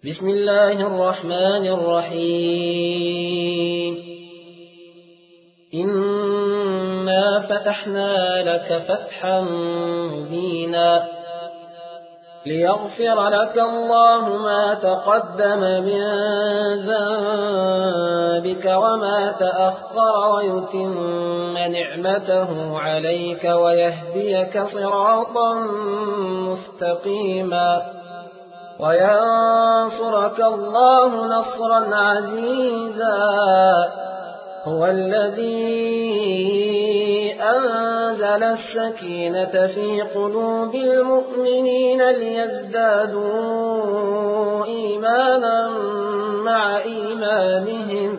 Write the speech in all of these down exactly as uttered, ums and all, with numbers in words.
بسم الله الرحمن الرحيم إنا فتحنا لك فتحا مبينا ليغفر لك الله ما تقدم من ذنبك وما تأخر ويتم نعمته عليك ويهديك صراطا مستقيما وينصرك الله نصرا عزيزا هو الذي أنزل السكينة في قلوب المؤمنين ليزدادوا إيمانا مع إيمانهم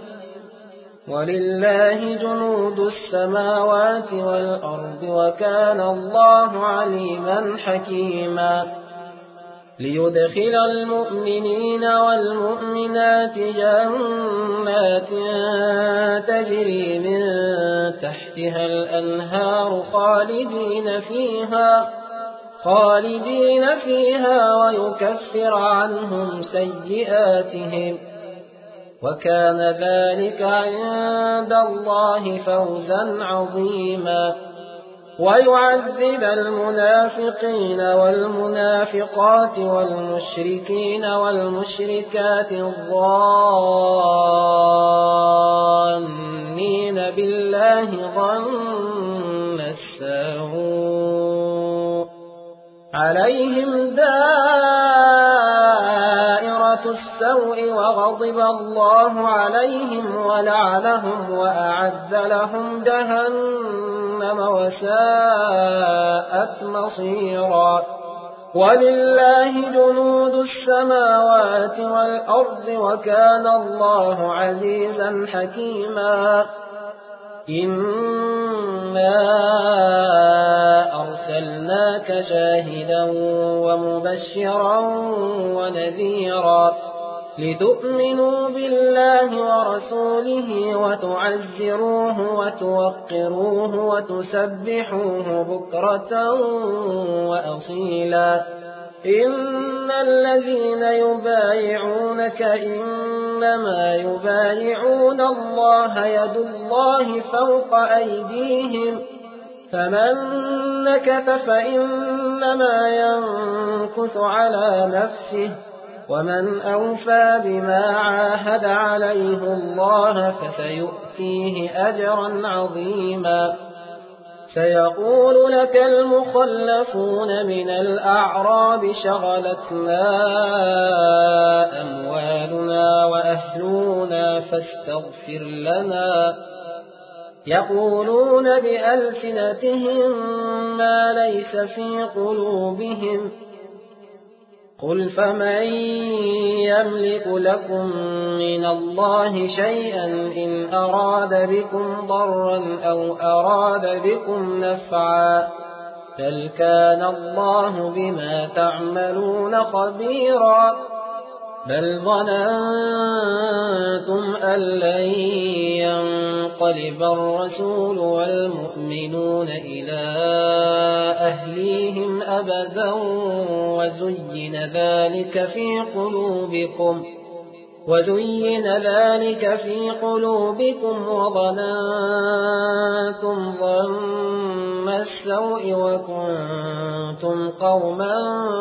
ولله جنود السماوات والأرض وكان الله عليما حكيما ليدخل المؤمنين والمؤمنات جنات تجري من تحتها الأنهار خالدين فيها خالدين فيها ويكفر عنهم سيئاتهم وكان ذلك عند الله فوزا عظيما ويعذب المنافقين والمنافقات والمشركين والمشركات الظانين بالله ظن السوء عليهم دائرة السوء وغضب الله عليهم ولعنهم وأعد لهم جهنم وساءت مصيرا ولله جنود السماوات والأرض وكان الله عزيزا حكيما إنا أرسلناك شاهدا ومبشرا ونذيرا لتؤمنوا بالله ورسوله وتعزروه وتوقروه وتسبحوه بكرة وأصيلا إن الذين يبايعونك إنما يبايعون الله يد الله فوق أيديهم فمن نكث فإنما ينكث على نفسه ومن أوفى بما عاهد عليه الله فسيؤتيه أجرا عظيما سيقول لك المخلفون من الأعراب شغلتنا أموالنا وأهلنا فاستغفر لنا يقولون بألسنتهم ما ليس في قلوبهم قل فمن يملك لكم من الله شيئا إن أراد بكم ضرا أو أراد بكم نفعا بل كان الله بما تعملون خبيرا بل ظننتم أن لن ينقلب الرسول والمؤمنون إلى أهليهم أبدا وزين ذلك في قلوبكم وزين ذلك في قلوبكم وظننتم ظن السوء وكنتم قوما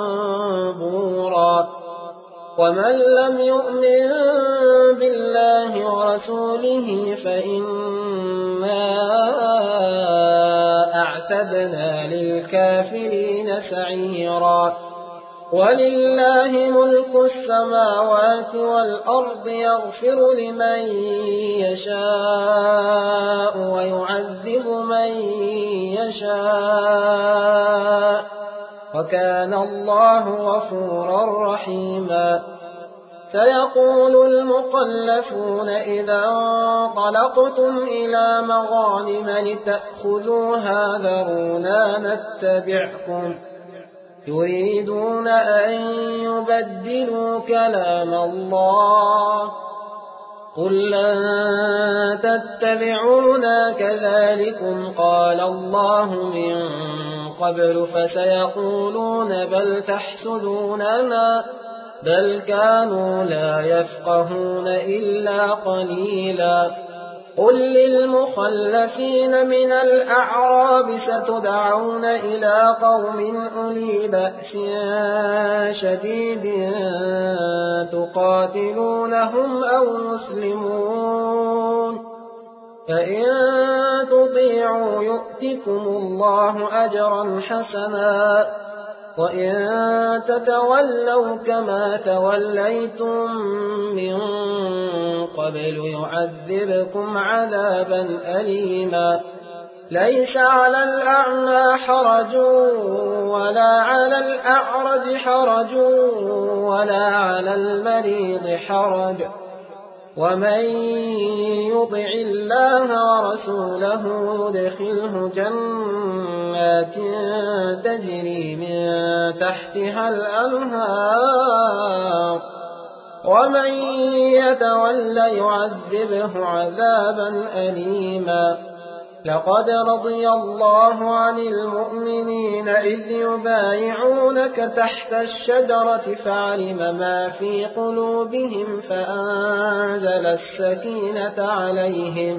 بورا ومن لم يؤمن بالله ورسوله فإنا أعتدنا للكافرين سعيرا ولله ملك السماوات والأرض يغفر لمن يشاء ويعذب من يشاء وكان الله غفورا رحيما سيقول المخلفون إذا انطلقتم إلى مغانم لتأخذوها ذرونا نتبعكم يريدون أن يبدلوا كلام الله قل لن تتبعونا كذلكم قال الله من قبل فسيقولون بل تحسدوننا بل كانوا لا يفقهون إلا قليلا. قل للمخلفين من الأعراب ستدعون إلى قوم أولي بأس شديد تقاتلونهم أو يسلمون، فإن تطيعوا يؤتكم الله أجرا حسنا، وإن تتولوا كما توليتم من قبل يعذبكم عذابا أليما. ليس على الأعمى حرج ولا على الأعرج حرج ولا على المريض حرج، ومن يطع الله ورسوله يدخله جنات تجري من تحتها الأنهار، ومن يتولى يعذبه عذابا أليما. لقد رضي الله عن المؤمنين إذ يبايعونك تحت الشجرة فعلم ما في قلوبهم فأنزل السكينة عليهم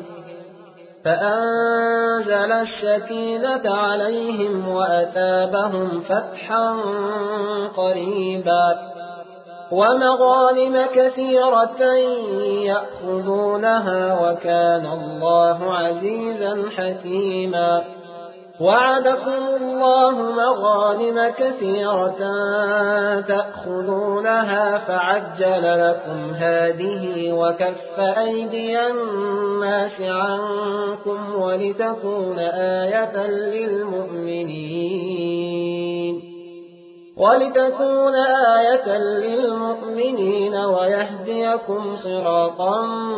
فأنزل السكينة عليهم وأثابهم فتحا قريبا، ومغانم كثيرة يأخذونها وكان الله عزيزا حكيما. وعدكم الله مغانم كثيرة تأخذونها فعجل لكم هذه وكف أيدي الناس عنكم ولتكون آية للمؤمنين ولتكون آية للمؤمنين ويهديكم صراطا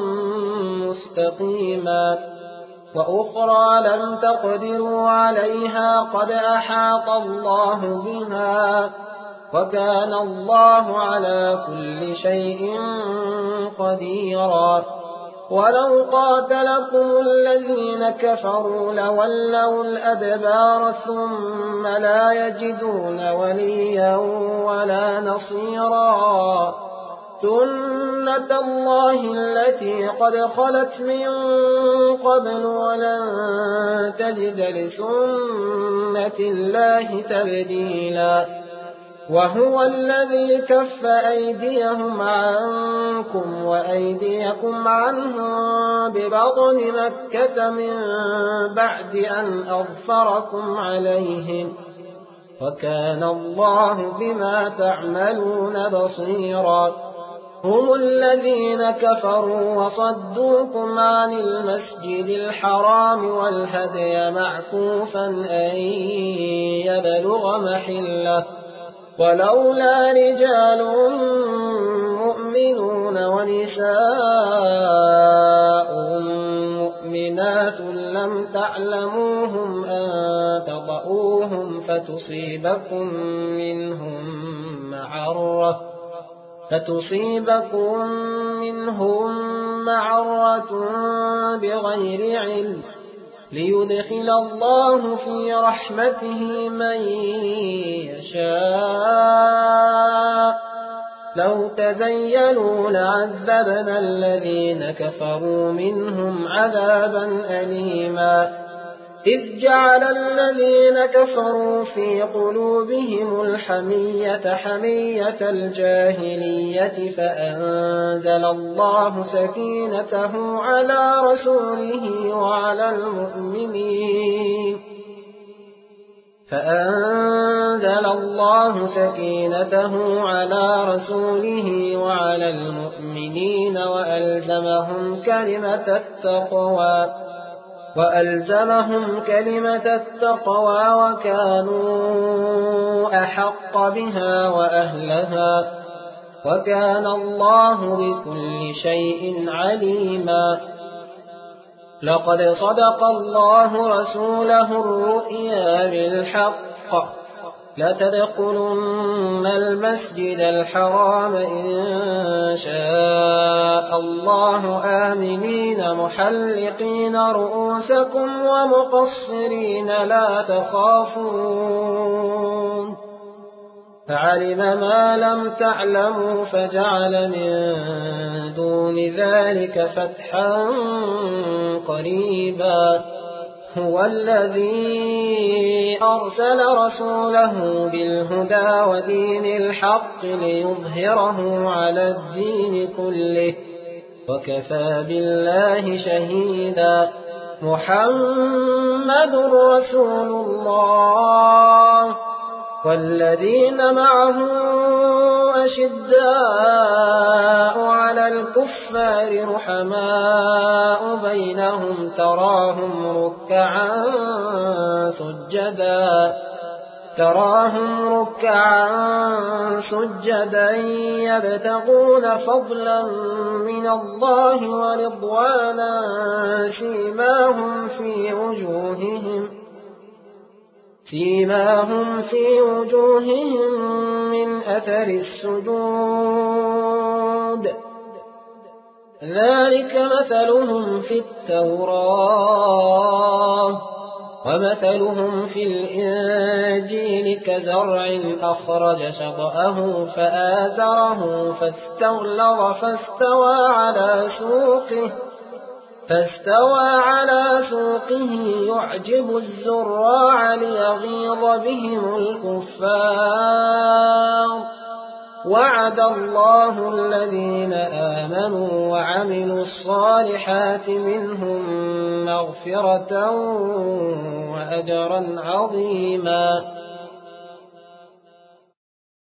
مستقيما. وأخرى لم تقدروا عليها قد أحاط الله بها، وكان الله على كل شيء قديرا. ولو قاتلكم الذين كفروا لولوا الأدبار ثم لا يجدون وليا ولا نصيرا. سنة الله التي قد خلت من قبل ولن تجد لسنة الله تبديلا. وهو الذي كف أيديهم عنكم وأيديكم عنهم ببطن مكة من بعد أن أظفركم عليهم، وكان الله بما تعملون بصيرا. هم الذين كفروا وصدوكم عن المسجد الحرام والهدي معكوفا أن يبلغ محله، ولولا رجال مؤمنون ونساء مؤمنات لم تعلموهم أن تطؤوهم فتصيبكم منهم معرة فتصيبكم منهم معرة بغير علم، ليدخل الله في رحمته من يشاء. لو تزيلوا لعذبنا الذين كفروا منهم عذابا أليما. إذ جعل الذين كفروا في قلوبهم الحمية حمية الجاهلية فأنزل الله سكينته على رسوله وعلى المؤمنين فأنزل الله سكينته على رسوله وعلى المؤمنين وألزمهم كلمة التقوى وألزمهم كلمة التقوى وكانوا أحق بها وأهلها، وكان الله بكل شيء عليما. لقد صدق الله رسوله الرؤيا بالحق لتدخلن المسجد الحرام إن شاء الله آمنين محلقين رؤوسكم ومقصرين لا تخافون فعلم ما لم تعلموا فجعل من دون ذلك فتحا قريبا هو الذي أرسل رسوله بالهدى ودين الحق ليظهره على الدين كله وكفى بالله شهيدا محمد رسول الله والذين معه أشداء على الكفار رحماء بينهم تراهم ركعا سجدا تراهم ركعا سجدا يبتغون فضلا من الله ورضوانا سيماهم في وجوههم سيماهم في وجوههم من أثر السجود ذلك مثلهم في التوراة ومثلهم في الإنجيل كزرع أخرج شطأه فآزره فاستغلظ فاستوى على سوقه فاستوى على سوقه يعجب الزراع ليغيظ بهم الكفار وعد الله الذين آمنوا وعملوا الصالحات منهم مغفرة وأجرا عظيما